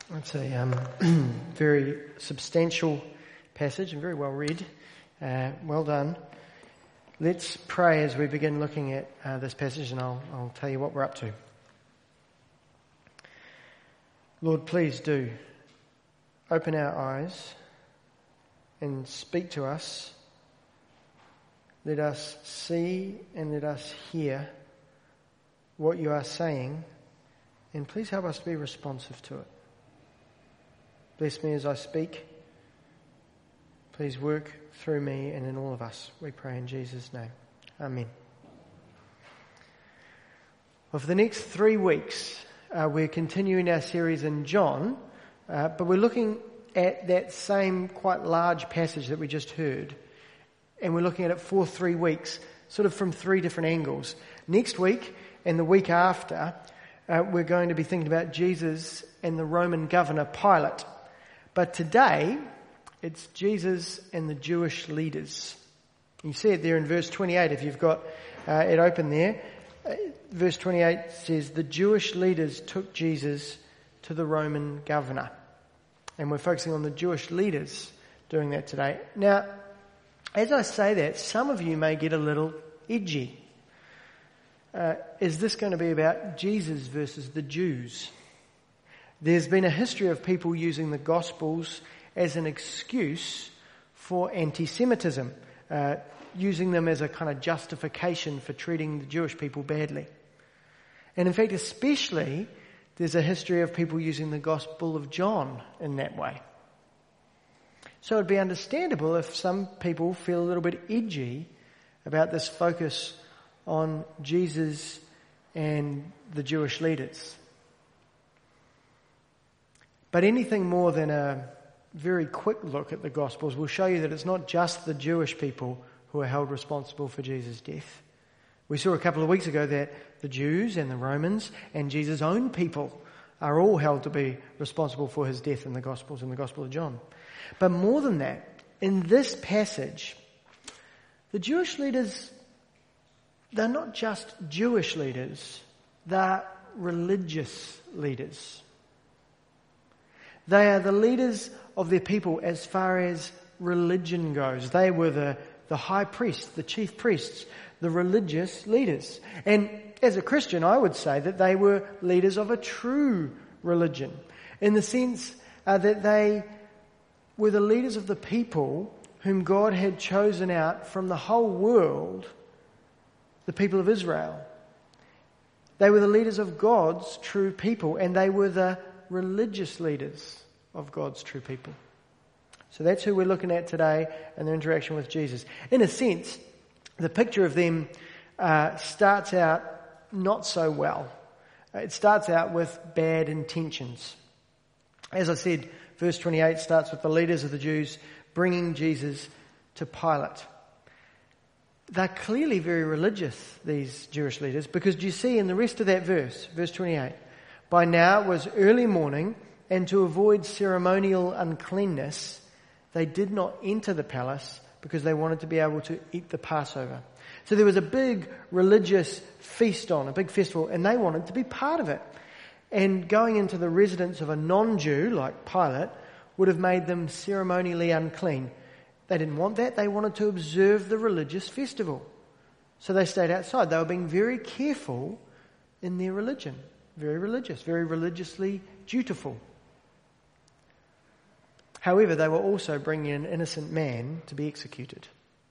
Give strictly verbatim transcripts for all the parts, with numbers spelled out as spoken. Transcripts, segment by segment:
It's a um, very substantial passage and very well read. Uh, well done. Let's pray as we begin looking at uh, this passage, and I'll, I'll tell you what we're up to. Lord, please do open our eyes and speak to us. Let us see and let us hear what you are saying, and please help us to be responsive to it. Bless me as I speak. Please work through me and in all of us. We pray in Jesus' name. Amen. Well, for the next three weeks, uh, we're continuing our series in John, uh, but we're looking at that same quite large passage that we just heard, and we're looking at it for three weeks, sort of from three different angles. Next week and the week after, uh, we're going to be thinking about Jesus and the Roman governor Pilate. But today, it's Jesus and the Jewish leaders. You see it there in verse twenty-eight, if you've got uh, it open there. Uh, verse twenty-eight says, the Jewish leaders took Jesus to the Roman governor. And we're focusing on the Jewish leaders doing that today. Now, as I say that, some of you may get a little edgy. Uh, is this going to be about Jesus versus the Jews? There's been a history of people using the Gospels as an excuse for anti-Semitism, uh, using them as a kind of justification for treating the Jewish people badly. And in fact, especially, there's a history of people using the Gospel of John in that way. So it'd be understandable if some people feel a little bit edgy about this focus on Jesus and the Jewish leaders. But anything more than a very quick look at the Gospels will show you that it's not just the Jewish people who are held responsible for Jesus' death. We saw a couple of weeks ago that the Jews and the Romans and Jesus' own people are all held to be responsible for his death in the Gospels, in the Gospel of John. But more than that, in this passage, the Jewish leaders, they're not just Jewish leaders, they're religious leaders. They are the leaders of their people as far as religion goes. They were the, the high priests, the chief priests, the religious leaders. And as a Christian, I would say that they were leaders of a true religion, in the sense uh, that they were the leaders of the people whom God had chosen out from the whole world, the people of Israel. They were the leaders of God's true people, and they were the religious leaders of God's true people. So that's who we're looking at today and their interaction with Jesus. In a sense, the picture of them uh, starts out not so well. It starts out with bad intentions. As I said, verse twenty-eight starts with the leaders of the Jews bringing Jesus to Pilate. They're clearly very religious, these Jewish leaders, because do you see in the rest of that verse, verse twenty-eight, by now it was early morning, and to avoid ceremonial uncleanness, they did not enter the palace because they wanted to be able to eat the Passover. So there was a big religious feast on, a big festival, and they wanted to be part of it. And going into the residence of a non-Jew like Pilate would have made them ceremonially unclean. They didn't want that. They wanted to observe the religious festival. So they stayed outside. They were being very careful in their religion. Very religious, very religiously dutiful. However, they were also bringing an innocent man to be executed.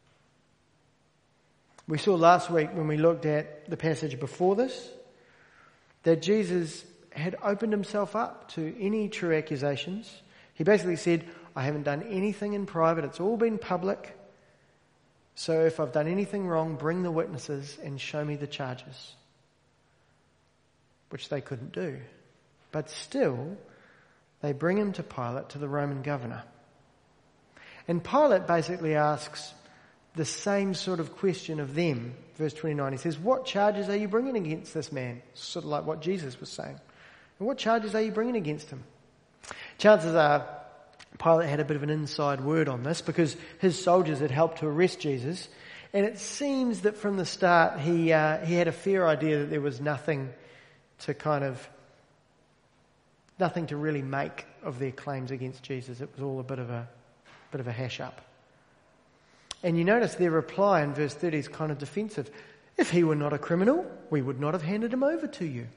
We saw last week when we looked at the passage before this that Jesus had opened himself up to any true accusations. He basically said, I haven't done anything in private, it's all been public. So if I've done anything wrong, bring the witnesses and show me the charges. Which they couldn't do. But still, they bring him to Pilate, to the Roman governor. And Pilate basically asks the same sort of question of them. Verse twenty-nine, he says, what charges are you bringing against this man? Sort of like what Jesus was saying. And what charges are you bringing against him? Chances are Pilate had a bit of an inside word on this because his soldiers had helped to arrest Jesus. And it seems that from the start he uh, he had a fair idea that there was nothing to kind of nothing to really make of their claims against Jesus. It was all a bit of a bit of a hash up. And you notice their reply in verse thirty is kind of defensive. If he were not a criminal, we would not have handed him over to you.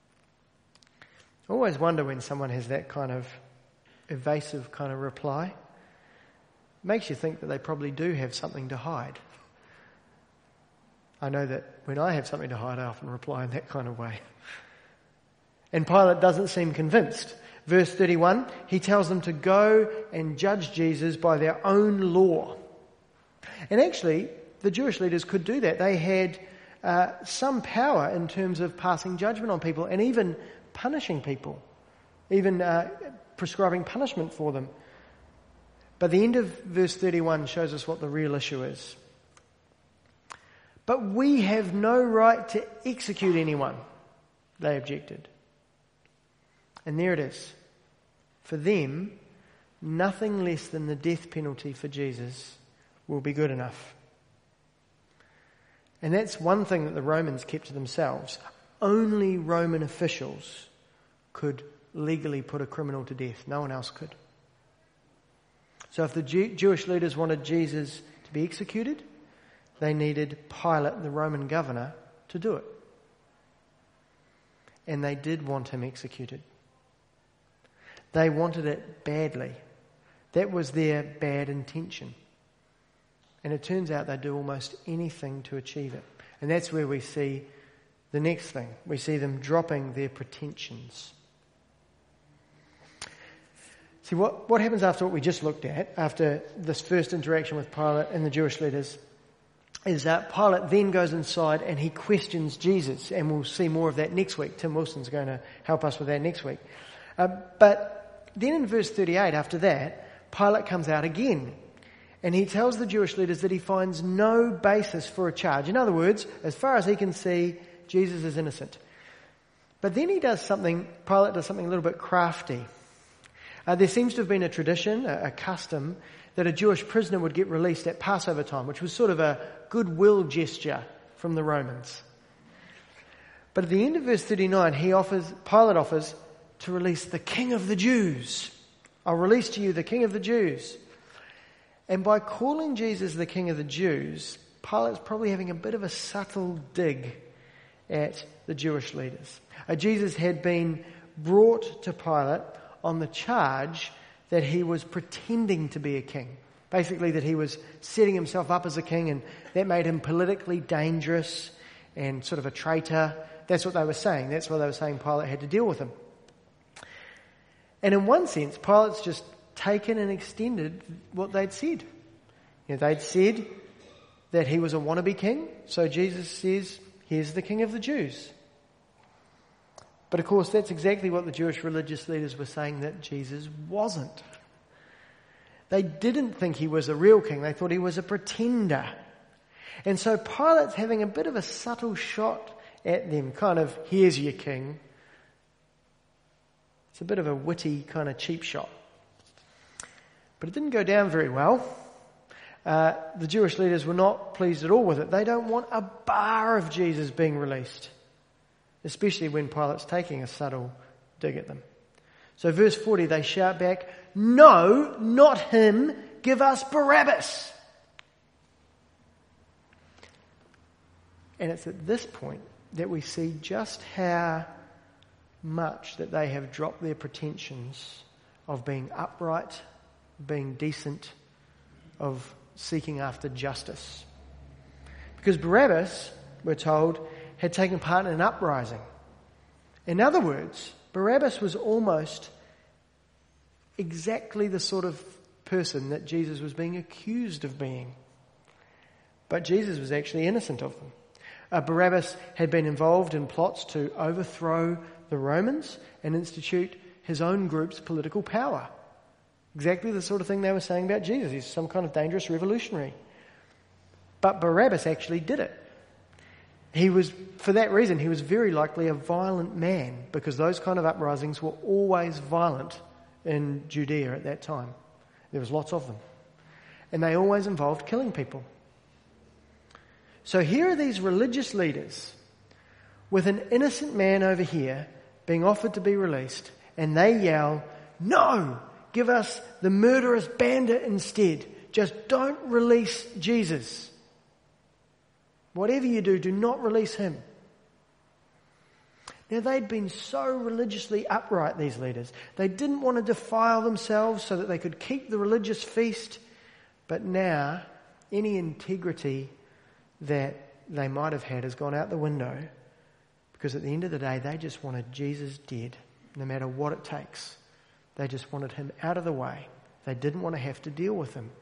I always wonder when someone has that kind of evasive kind of reply. It makes you think that they probably do have something to hide. I know that when I have something to hide, I often reply in that kind of way. And Pilate doesn't seem convinced. Verse thirty-one, he tells them to go and judge Jesus by their own law. And actually, the Jewish leaders could do that. They had uh, some power in terms of passing judgment on people and even punishing people, even uh, prescribing punishment for them. But the end of verse thirty-one shows us what the real issue is. But we have no right to execute anyone, they objected. And there it is. For them, nothing less than the death penalty for Jesus will be good enough. And that's one thing that the Romans kept to themselves. Only Roman officials could legally put a criminal to death. No one else could. So if the Jew- Jewish leaders wanted Jesus to be executed, they needed Pilate, the Roman governor, to do it. And they did want him executed. They wanted it badly. That was their bad intention. And it turns out they do almost anything to achieve it. And that's where we see the next thing. We see them dropping their pretensions. See, what, what happens after what we just looked at, after this first interaction with Pilate and the Jewish leaders, is that Pilate then goes inside and he questions Jesus. And we'll see more of that next week. Tim Wilson's going to help us with that next week. Uh, but then in verse thirty-eight, after that, Pilate comes out again. And he tells the Jewish leaders that he finds no basis for a charge. In other words, as far as he can see, Jesus is innocent. But then he does something, Pilate does something a little bit crafty. Uh, there seems to have been a tradition, a, a custom, that a Jewish prisoner would get released at Passover time, which was sort of a goodwill gesture from the Romans. But at the end of verse thirty-nine, he offers, Pilate offers to release the King of the Jews. I'll release to you the King of the Jews. And by calling Jesus the King of the Jews, Pilate's probably having a bit of a subtle dig at the Jewish leaders. Uh, Jesus had been brought to Pilate on the charge that he was pretending to be a king. Basically that he was setting himself up as a king, and that made him politically dangerous and sort of a traitor. That's what they were saying. That's why they were saying Pilate had to deal with him. And in one sense, Pilate's just taken and extended what they'd said. You know, they'd said that he was a wannabe king, so Jesus says, here's the King of the Jews. But of course, that's exactly what the Jewish religious leaders were saying that Jesus wasn't. They didn't think he was a real king. They thought he was a pretender. And so Pilate's having a bit of a subtle shot at them, kind of, here's your king. It's a bit of a witty kind of cheap shot. But it didn't go down very well. Uh, the Jewish leaders were not pleased at all with it. They don't want a bar of Jesus being released, especially when Pilate's taking a subtle dig at them. So verse forty, they shout back, "No, not him, give us Barabbas." And it's at this point that we see just how much that they have dropped their pretensions of being upright, being decent, of seeking after justice. Because Barabbas, we're told, had taken part in an uprising. In other words, Barabbas was almost exactly the sort of person that Jesus was being accused of being. But Jesus was actually innocent of them. Uh, Barabbas had been involved in plots to overthrow the Romans and institute his own group's political power. Exactly the sort of thing they were saying about Jesus. He's some kind of dangerous revolutionary. But Barabbas actually did it. He was, for that reason, he was very likely a violent man, because those kind of uprisings were always violent in Judea at that time. There was lots of them. And they always involved killing people. So here are these religious leaders with an innocent man over here being offered to be released, and they yell, "No! Give us the murderous bandit instead. Just don't release Jesus. Whatever you do, do not release him." Now, they'd been so religiously upright, these leaders. They didn't want to defile themselves so that they could keep the religious feast. But now, any integrity that they might have had has gone out the window, because at the end of the day, they just wanted Jesus dead, no matter what it takes. They just wanted him out of the way. They didn't want to have to deal with him.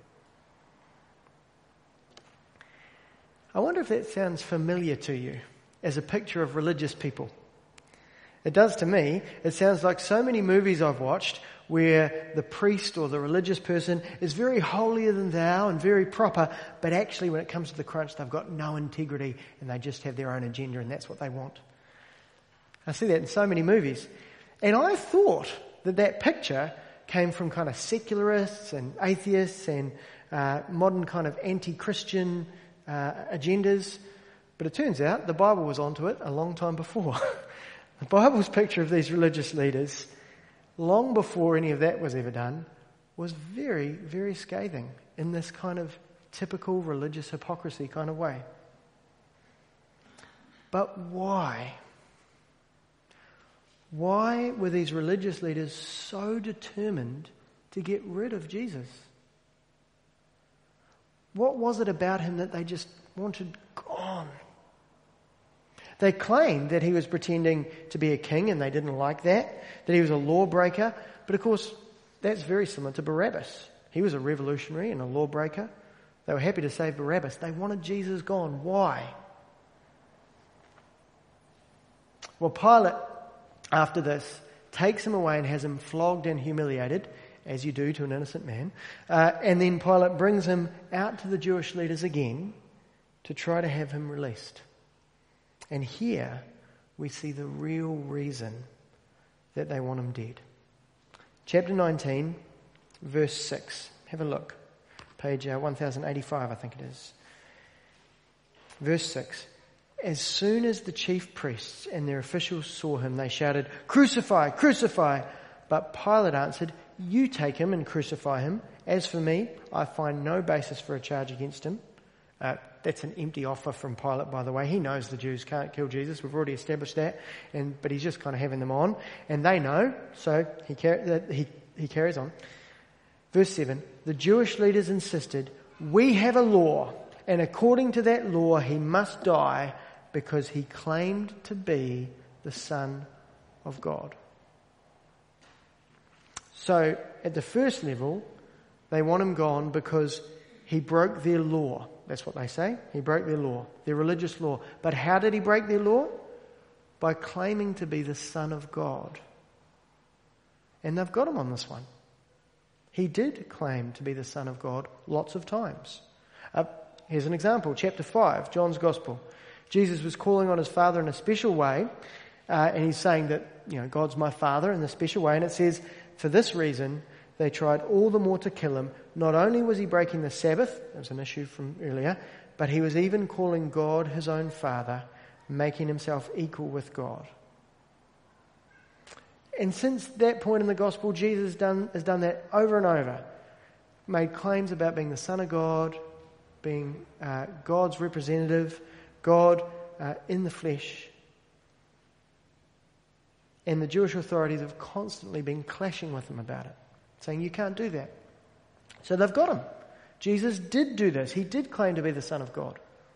I wonder if that sounds familiar to you as a picture of religious people. It does to me. It sounds like so many movies I've watched where the priest or the religious person is very holier than thou and very proper, but actually when it comes to the crunch, they've got no integrity and they just have their own agenda and that's what they want. I see that in so many movies. And I thought that that picture came from kind of secularists and atheists and uh, modern kind of anti-Christian uh, agendas. But it turns out the Bible was onto it a long time before. The Bible's picture of these religious leaders, long before any of that was ever done, was very, very scathing in this kind of typical religious hypocrisy kind of way. But why? Why were these religious leaders so determined to get rid of Jesus? What was it about him that they just wanted gone? They claimed that he was pretending to be a king and they didn't like that, that he was a lawbreaker. But of course, that's very similar to Barabbas. He was a revolutionary and a lawbreaker. They were happy to save Barabbas. They wanted Jesus gone. Why? Well, Pilate, after this, takes him away and has him flogged and humiliated, as you do to an innocent man. Uh, and then Pilate brings him out to the Jewish leaders again to try to have him released. And here we see the real reason that they want him dead. Chapter nineteen, verse six. Have a look. Page uh, one thousand eighty-five, I think it is. Verse six. As soon as the chief priests and their officials saw him, they shouted, "Crucify, crucify!" But Pilate answered, "You take him and crucify him. As for me, I find no basis for a charge against him." Uh, that's an empty offer from Pilate, by the way. He knows the Jews can't kill Jesus. We've already established that. And but he's just kind of having them on. And they know, so he, car- uh, he, he carries on. Verse seven, the Jewish leaders insisted, "We have a law, and according to that law he must die because he claimed to be the Son of God." So at the first level, they want him gone because he broke their law. That's what they say. He broke their law, their religious law. But how did he break their law? By claiming to be the Son of God. And they've got him on this one. He did claim to be the Son of God lots of times. Uh, here's an example. Chapter five, John's Gospel. Jesus was calling on his Father in a special way. Uh, and he's saying that, you know, God's my Father in a special way. And it says, for this reason, they tried all the more to kill him. Not only was he breaking the Sabbath, that was an issue from earlier, but he was even calling God his own Father, making himself equal with God. And since that point in the Gospel, Jesus done, has done that over and over. Made claims about being the Son of God, being uh, God's representative, God uh, in the flesh. And the Jewish authorities have constantly been clashing with him about it, saying you can't do that. So they've got him. Jesus did do this. He did claim to be the Son of God.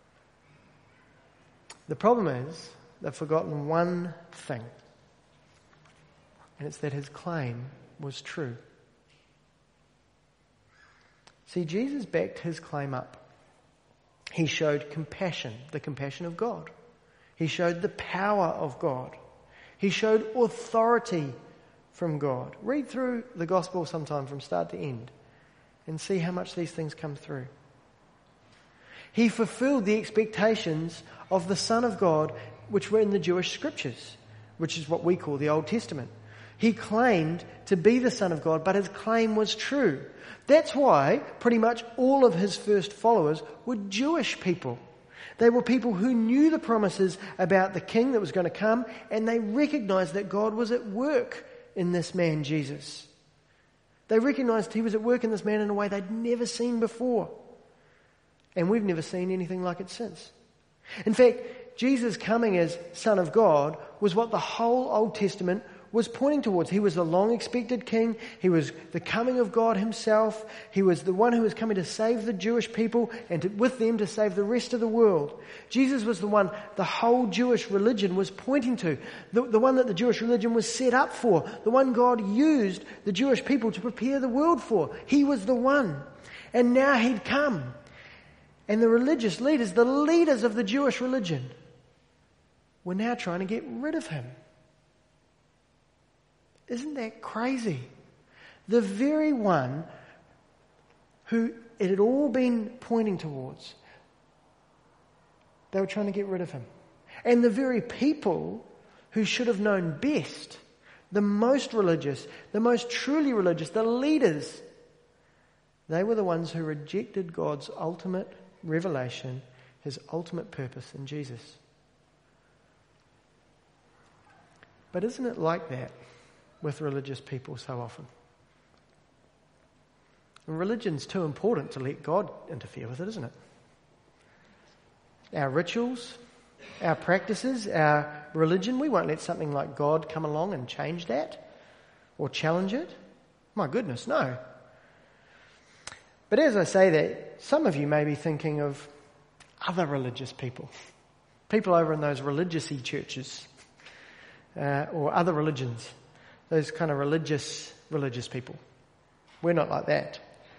The problem is they've forgotten one thing, and it's that his claim was true. See, Jesus backed his claim up. He showed compassion, the compassion of God. He showed the power of God. He showed authority from God. Read through the Gospel sometime from start to end and see how much these things come through. He fulfilled the expectations of the Son of God which were in the Jewish scriptures, which is what we call the Old Testament. He claimed to be the Son of God, but his claim was true. That's why pretty much all of his first followers were Jewish people. They were people who knew the promises about the king that was going to come, and they recognized that God was at work in this man, Jesus. They recognized he was at work in this man in a way they'd never seen before. And we've never seen anything like it since. In fact, Jesus coming as Son of God was what the whole Old Testament was pointing towards. He was the long-expected king. He was the coming of God himself. He was the one who was coming to save the Jewish people and to, with them to save the rest of the world. Jesus was the one the whole Jewish religion was pointing to, the, the one that the Jewish religion was set up for, the one God used the Jewish people to prepare the world for. He was the one. And now he'd come. And the religious leaders, the leaders of the Jewish religion, were now trying to get rid of him. Isn't that crazy? The very one who it had all been pointing towards, they were trying to get rid of him. And the very people who should have known best, the most religious, the most truly religious, the leaders, they were the ones who rejected God's ultimate revelation, his ultimate purpose in Jesus. But isn't it like that with religious people so often? And religion's too important to let God interfere with it, isn't it? Our rituals, our practices, our religion, we won't let something like God come along and change that or challenge it. My goodness, no. But as I say that, some of you may be thinking of other religious people. People over in those religious-y churches uh, or other religions. Those kind of religious, religious people. We're not like that.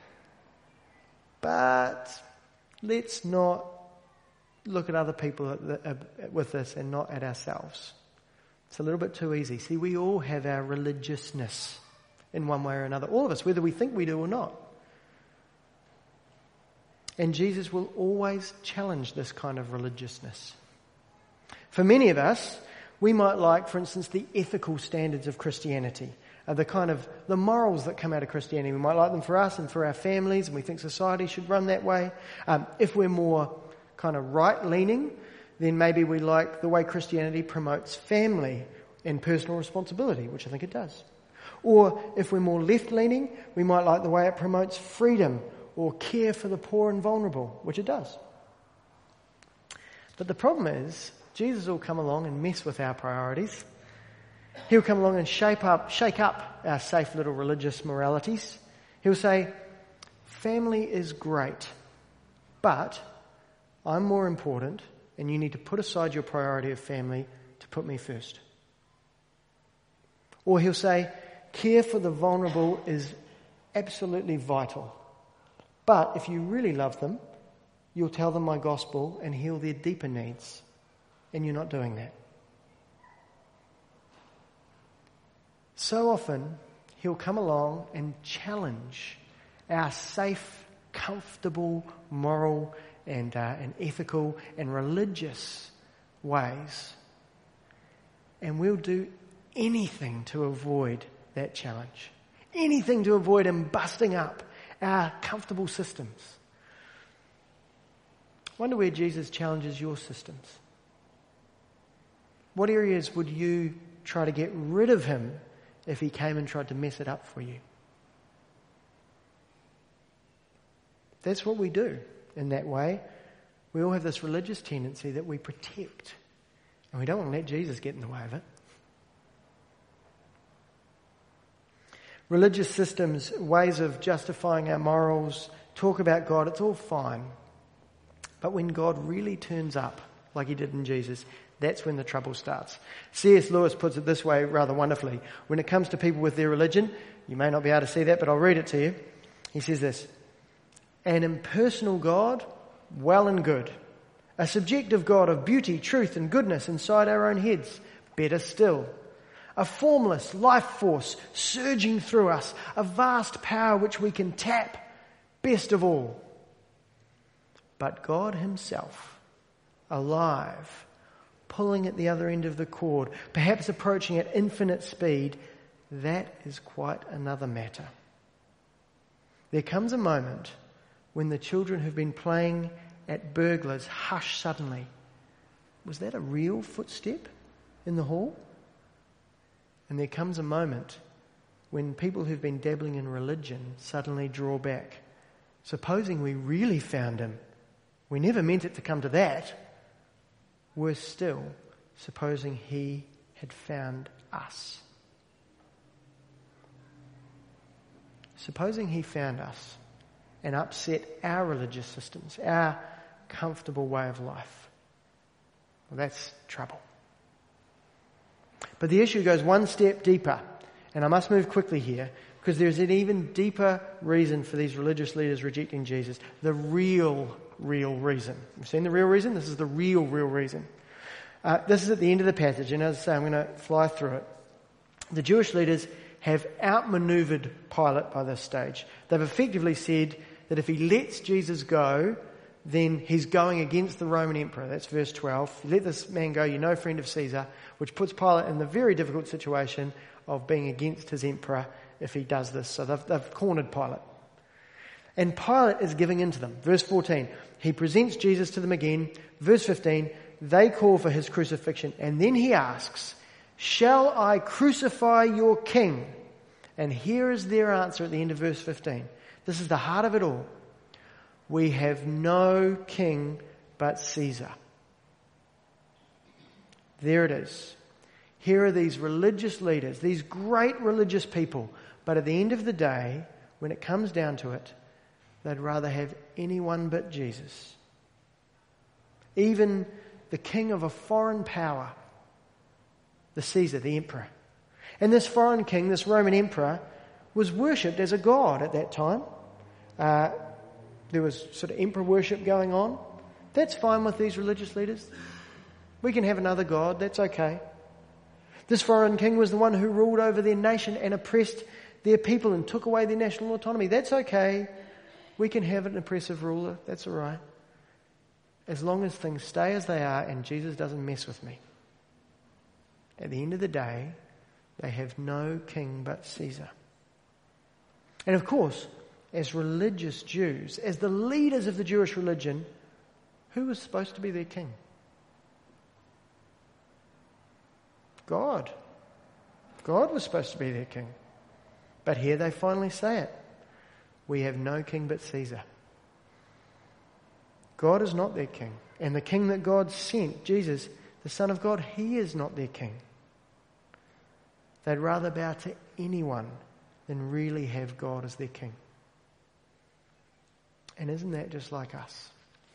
But let's not look at other people at the, uh, with this and not at ourselves. It's a little bit too easy. See, we all have our religiousness in one way or another. All of us, whether we think we do or not. And Jesus will always challenge this kind of religiousness. For many of us, we might like, for instance, the ethical standards of Christianity, uh, the kind of the morals that come out of Christianity. We might like them for us and for our families, and we think society should run that way. Um, if we're more kind of right-leaning, then maybe we like the way Christianity promotes family and personal responsibility, which I think it does. Or if we're more left-leaning, we might like the way it promotes freedom or care for the poor and vulnerable, which it does. But the problem is, Jesus will come along and mess with our priorities. He'll come along and shape up, shake up our safe little religious moralities. He'll say, family is great, but I'm more important, and you need to put aside your priority of family to put me first. Or he'll say, care for the vulnerable is absolutely vital. But if you really love them, you'll tell them my gospel and heal their deeper needs. And you're not doing that. So often, he'll come along and challenge our safe, comfortable, moral and, uh, and ethical and religious ways. And we'll do anything to avoid that challenge. Anything to avoid him busting up our comfortable systems. Wonder where Jesus challenges your systems. What areas would you try to get rid of him if he came and tried to mess it up for you? That's what we do in that way. We all have this religious tendency that we protect, and we don't want to let Jesus get in the way of it. Religious systems, ways of justifying our morals, talk about God, it's all fine. But when God really turns up, like he did in Jesus, that's when the trouble starts. C S Lewis puts it this way rather wonderfully. When it comes to people with their religion, you may not be able to see that, but I'll read it to you. He says this: an impersonal God, well and good. A subjective God of beauty, truth and goodness inside our own heads, better still. A formless life force surging through us, a vast power which we can tap, best of all. But God himself, alive, pulling at the other end of the cord, perhaps approaching at infinite speed, that is quite another matter. There comes a moment when the children who've been playing at burglars hush suddenly. Was that a real footstep in the hall? And there comes a moment when people who've been dabbling in religion suddenly draw back. Supposing we really found him. We never meant it to come to that. Worse still, supposing he had found us. Supposing he found us and upset our religious systems, our comfortable way of life. Well, that's trouble. But the issue goes one step deeper, and I must move quickly here, because there's an even deeper reason for these religious leaders rejecting Jesus. The real, real reason. You've seen the real reason? This is the real, real reason. Uh, this is at the end of the passage, and as I say, I'm going to fly through it. The Jewish leaders have outmaneuvered Pilate by this stage. They've effectively said that if he lets Jesus go, then he's going against the Roman emperor. That's verse twelve. Let this man go, you're no friend of Caesar, which puts Pilate in the very difficult situation of being against his emperor if he does this. So they've, they've cornered Pilate. And Pilate is giving in to them. Verse fourteen, he presents Jesus to them again. Verse fifteen, they call for his crucifixion. And then he asks, shall I crucify your king? And here is their answer at the end of verse fifteen. This is the heart of it all. We have no king but Caesar. There it is. Here are these religious leaders, these great religious people. But at the end of the day, when it comes down to it, they'd rather have anyone but Jesus. Even the king of a foreign power, the Caesar, the emperor. And this foreign king, this Roman emperor, was worshipped as a god at that time. Uh, there was sort of emperor worship going on. That's fine with these religious leaders. We can have another god, that's okay. This foreign king was the one who ruled over their nation and oppressed their people and took away their national autonomy. That's okay. We can have an oppressive ruler, that's all right. As long as things stay as they are and Jesus doesn't mess with me. At the end of the day, they have no king but Caesar. And of course, as religious Jews, as the leaders of the Jewish religion, who was supposed to be their king? God. God was supposed to be their king. But here they finally say it. We have no king but Caesar. God is not their king. And the king that God sent, Jesus, the Son of God, he is not their king. They'd rather bow to anyone than really have God as their king. And isn't that just like us?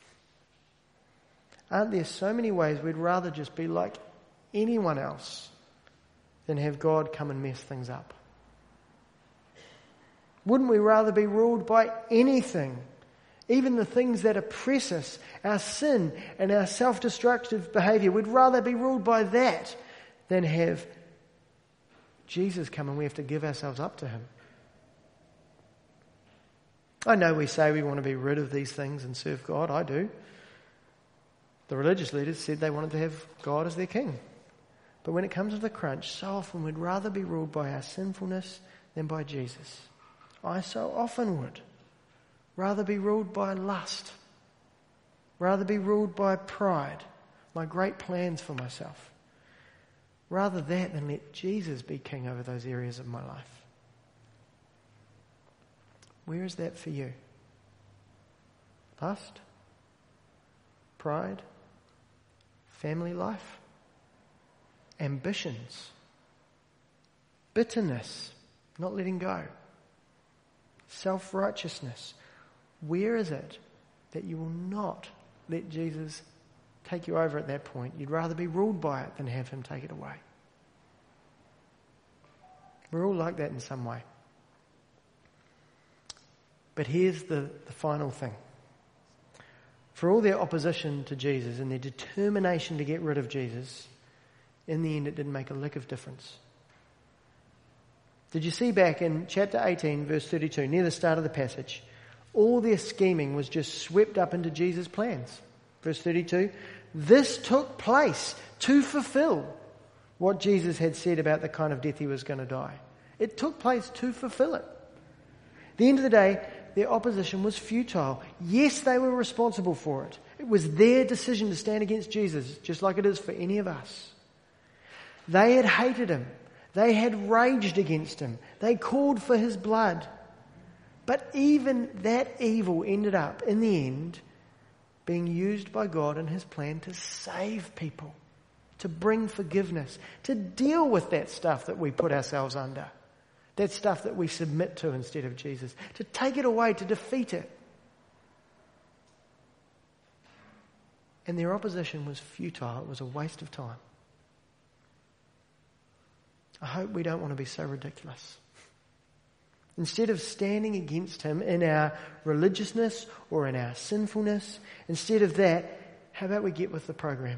Aren't there so many ways we'd rather just be like anyone else than have God come and mess things up? Wouldn't we rather be ruled by anything, even the things that oppress us, our sin and our self-destructive behaviour? We'd rather be ruled by that than have Jesus come and we have to give ourselves up to him. I know we say we want to be rid of these things and serve God. I do. The religious leaders said they wanted to have God as their king. But when it comes to the crunch, so often we'd rather be ruled by our sinfulness than by Jesus. I so often would rather be ruled by lust, rather be ruled by pride, my great plans for myself. Rather that than let Jesus be king over those areas of my life. Where is that for you? Lust? Pride? Family life? Ambitions? Bitterness? Not letting go? Self-righteousness? Where is it that you will not let Jesus take you over at that point? You'd rather be ruled by it than have him take it away. We're all like that in some way. But here's the, the final thing. For all their opposition to Jesus and their determination to get rid of Jesus, in the end it didn't make a lick of difference. Did you see back in chapter eighteen, verse thirty-two, near the start of the passage, all their scheming was just swept up into Jesus' plans. Verse thirty-two, this took place to fulfill what Jesus had said about the kind of death he was going to die. It took place to fulfill it. At the end of the day, their opposition was futile. Yes, they were responsible for it. It was their decision to stand against Jesus, just like it is for any of us. They had hated him. They had raged against him. They called for his blood. But even that evil ended up, in the end, being used by God in his plan to save people, to bring forgiveness, to deal with that stuff that we put ourselves under, that stuff that we submit to instead of Jesus, to take it away, to defeat it. And their opposition was futile. It was a waste of time. I hope we don't want to be so ridiculous. Instead of standing against him in our religiousness or in our sinfulness, instead of that, how about we get with the program?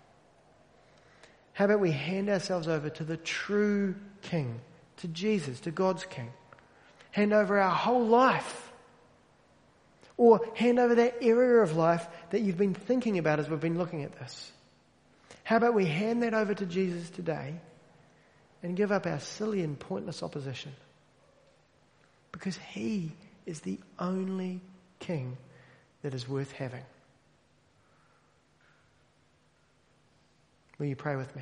How about we hand ourselves over to the true King, to Jesus, to God's King? Hand over our whole life. Or hand over that area of life that you've been thinking about as we've been looking at this. How about we hand that over to Jesus today and give up our silly and pointless opposition? Because he is the only King that is worth having. Will you pray with me?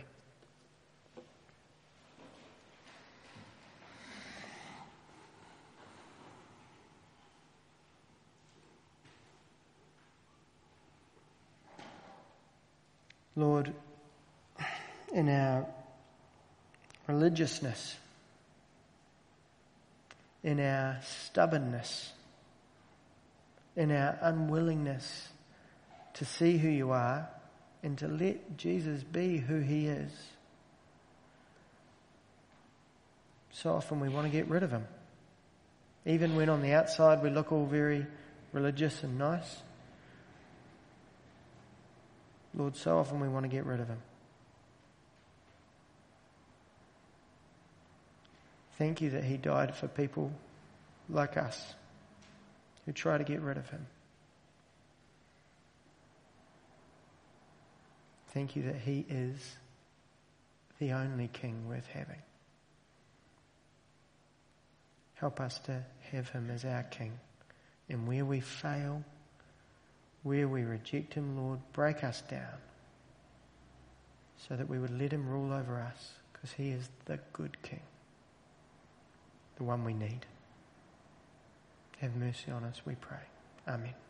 Lord, in our religiousness, in our stubbornness, in our unwillingness to see who you are and to let Jesus be who he is, so often we want to get rid of him. Even when on the outside we look all very religious and nice. Lord, so often we want to get rid of him. Thank you that he died for people like us who try to get rid of him. Thank you that he is the only King worth having. Help us to have him as our King. And where we fail, where we reject him, Lord, break us down so that we would let him rule over us, because he is the good King, the one we need. Have mercy on us, we pray. Amen.